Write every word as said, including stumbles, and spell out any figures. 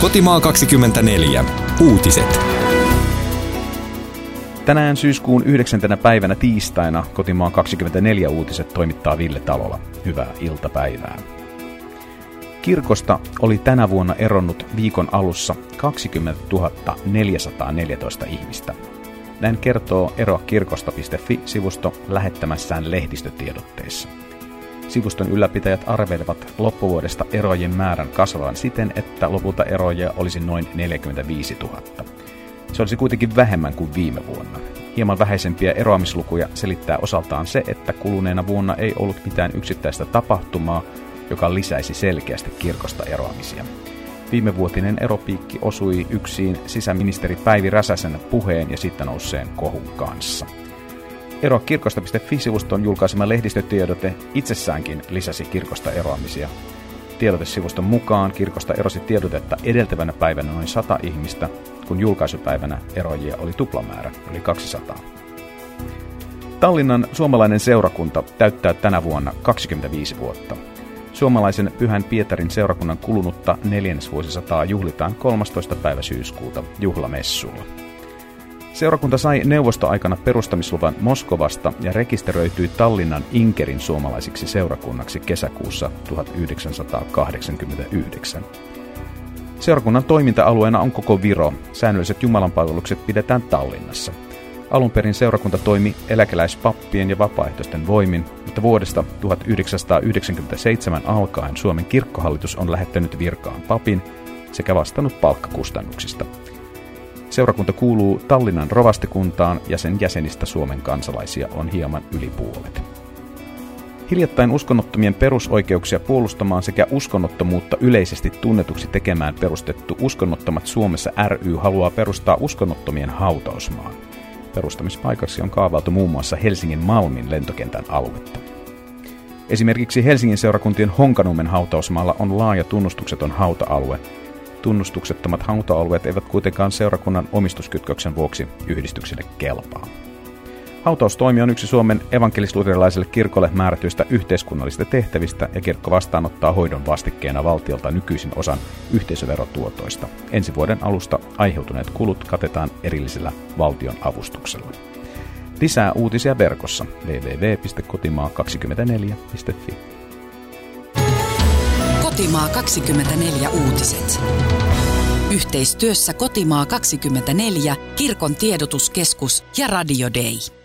Kotimaa kaksikymmentäneljä. Uutiset. Tänään syyskuun yhdeksäntenä päivänä tiistaina Kotimaa kaksikymmentäneljä uutiset toimittaa Ville Talola. Hyvää iltapäivää. Kirkosta oli tänä vuonna eronnut viikon alussa kaksikymmentätuhatta neljäsataaneljätoista ihmistä. Näin kertoo eroa kirkosta piste fi-sivusto lähettämässään lehdistötiedotteessa. Sivuston ylläpitäjät arvelevat loppuvuodesta eroajien määrän kasvavan siten, että lopulta eroajia olisi noin neljäkymmentäviisituhatta. Se olisi kuitenkin vähemmän kuin viime vuonna. Hieman vähäisempiä eroamislukuja selittää osaltaan se, että kuluneena vuonna ei ollut mitään yksittäistä tapahtumaa, joka lisäisi selkeästi kirkosta eroamisia. Viimevuotinen eropiikki osui yksin sisäministeri Päivi Räsäsen puheen ja sitten nousseen kohun kanssa. Ero kirkosta piste fi-sivuston julkaisema lehdistötiedote itsessäänkin lisäsi kirkosta eroamisia. Tiedotesivuston mukaan kirkosta erosi tiedotetta edeltävänä päivänä noin sata ihmistä, kun julkaisupäivänä eroajia oli tuplamäärä, eli kaksisataa. Tallinnan suomalainen seurakunta täyttää tänä vuonna kaksikymmentäviisi vuotta. Suomalaisen Pyhän Pietarin seurakunnan kulunutta neljännesvuosisataa juhlitaan kolmastoista päivä syyskuuta juhlamessulla. Seurakunta sai neuvostoaikana perustamisluvan Moskovasta ja rekisteröityi Tallinnan Inkerin suomalaisiksi seurakunnaksi kesäkuussa tuhatyhdeksänsataakahdeksankymmentäyhdeksän. Seurakunnan toiminta-alueena on koko Viro. Säännölliset jumalanpalvelukset pidetään Tallinnassa. Alun perin seurakunta toimi eläkeläispappien ja vapaaehtoisten voimin, mutta vuodesta tuhatyhdeksänsataayhdeksänkymmentäseitsemän alkaen Suomen kirkkohallitus on lähettänyt virkaan papin sekä vastannut palkkakustannuksista. Seurakunta kuuluu Tallinnan rovastikuntaan ja sen jäsenistä Suomen kansalaisia on hieman yli puolet. Hiljattain uskonnottomien perusoikeuksia puolustamaan sekä uskonnottomuutta yleisesti tunnetuksi tekemään perustettu Uskonnottomat Suomessa ry haluaa perustaa uskonnottomien hautausmaan. Perustamispaikaksi on kaavailtu muun muassa Helsingin Malmin lentokentän aluetta. Esimerkiksi Helsingin seurakuntien Honkanummen hautausmaalla on laaja tunnustukseton hauta-alue. Tunnustuksettomat hauta-alueet eivät kuitenkaan seurakunnan omistuskytköksen vuoksi yhdistykselle kelpaa. Hautaustoimi on yksi Suomen evankelis-luterilaiselle kirkolle määrätyistä yhteiskunnallisista tehtävistä ja kirkko vastaanottaa hoidon vastikkeena valtiolta nykyisin osan yhteisöverotuotoista. Ensi vuoden alusta aiheutuneet kulut katetaan erillisellä valtion avustuksella. Lisää uutisia verkossa double-u double-u double-u piste kotimaa kaksikymmentäneljä piste fi. Kotimaa kaksikymmentäneljä uutiset. Yhteistyössä Kotimaa kaksikymmentäneljä, Kirkon tiedotuskeskus ja Radio Day.